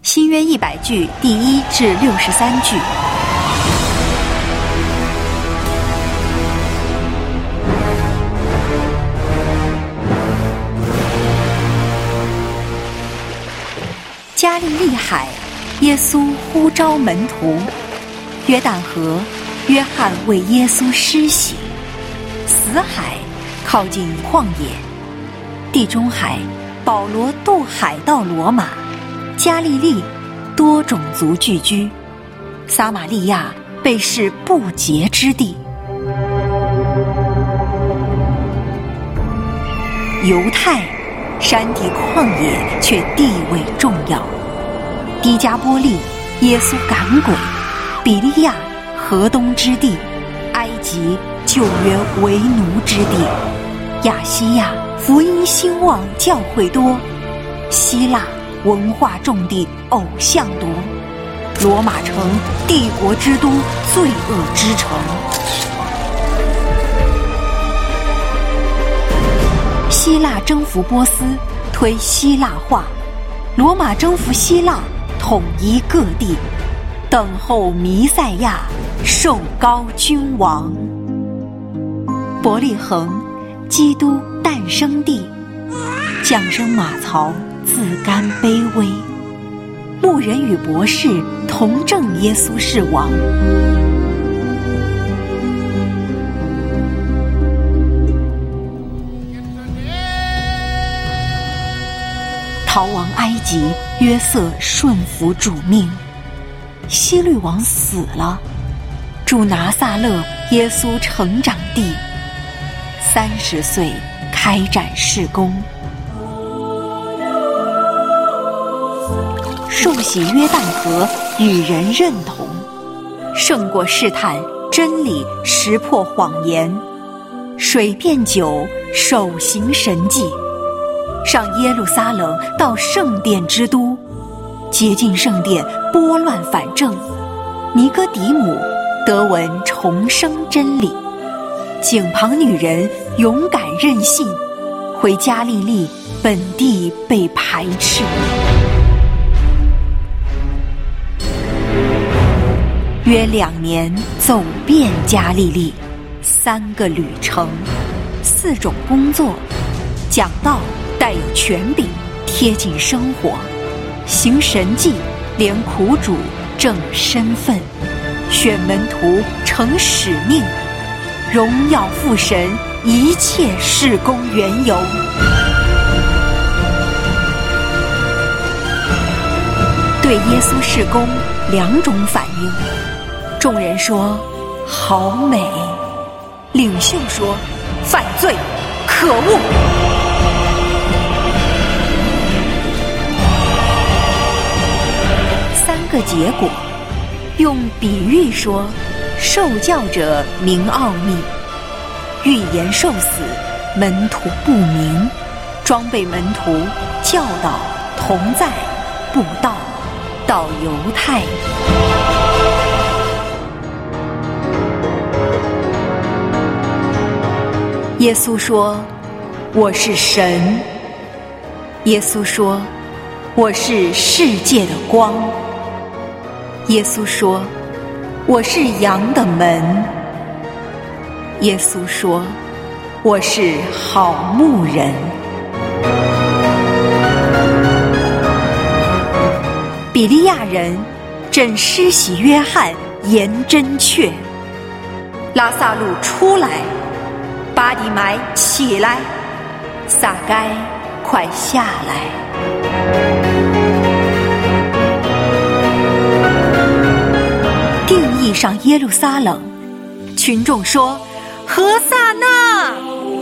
新约100句第1至63句。加利利海，耶稣呼召门徒；约旦河，约翰为耶稣施洗；死海，靠近旷野；地中海，保罗渡海到罗马；加利利，多种族聚居；撒玛利亚，被视不洁之地；犹太，山地旷野却地位重要；低加波利，耶稣赶鬼；比利亚，河东之地；埃及，旧约为奴之地；亚细亚，福音兴旺，教会多；希腊，文化重地，偶像多；罗马城，帝国之都，罪恶之城。希腊征服波斯，推希腊化；罗马征服希腊，统一各地，等候弥赛亚，受膏君王。伯利恒，基督诞生地；降生马槽，自甘卑微；牧人与博士同证耶稣是王。逃亡埃及，约瑟顺服主命；希律王死了，住拿撒勒，耶稣成长地。30岁开展事工，受洗约旦河，与人认同，胜过试探，真理识破谎言，水变酒，手行神迹，上耶路撒冷，到圣殿之都，洁净圣殿，拨乱反正。尼哥底母得闻重生真理，井旁女人勇敢任性，回加利利，本地被排斥。约2年走遍加利利，3个旅程，4种工作，讲道带有权柄，贴近生活，行神迹，连苦主正身份，选门徒成使命，荣耀父神，一切事工缘由。对耶稣事工2种反应，众人说好美，领袖说犯罪，可恶。3个结果，用比喻说，受教者明奥秘，预言受死，门徒不明，装备门徒，教导同在，布道到犹太。耶稣说我是神，耶稣说我是世界的光，耶稣说我是羊的门，耶稣说我是好牧人。比利亚人正施洗约翰言真确，拉撒路出来，巴底买起来，撒该快下来。定义上耶路撒冷，群众说何撒那，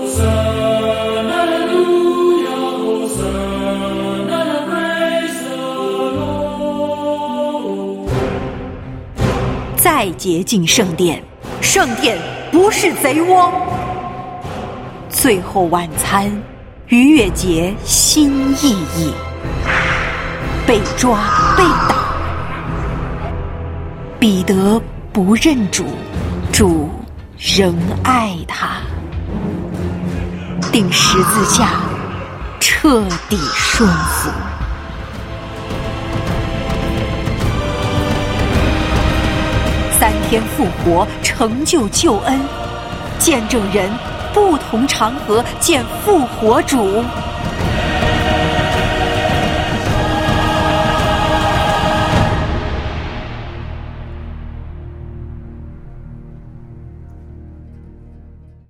再洁净圣殿，圣殿不是贼窝。最后晚餐，逾越节新意义，被抓被打，彼得不认主，主仍爱他，钉十字架，彻底顺服。 3天复活，成就救恩。见证人不同场合见复活主。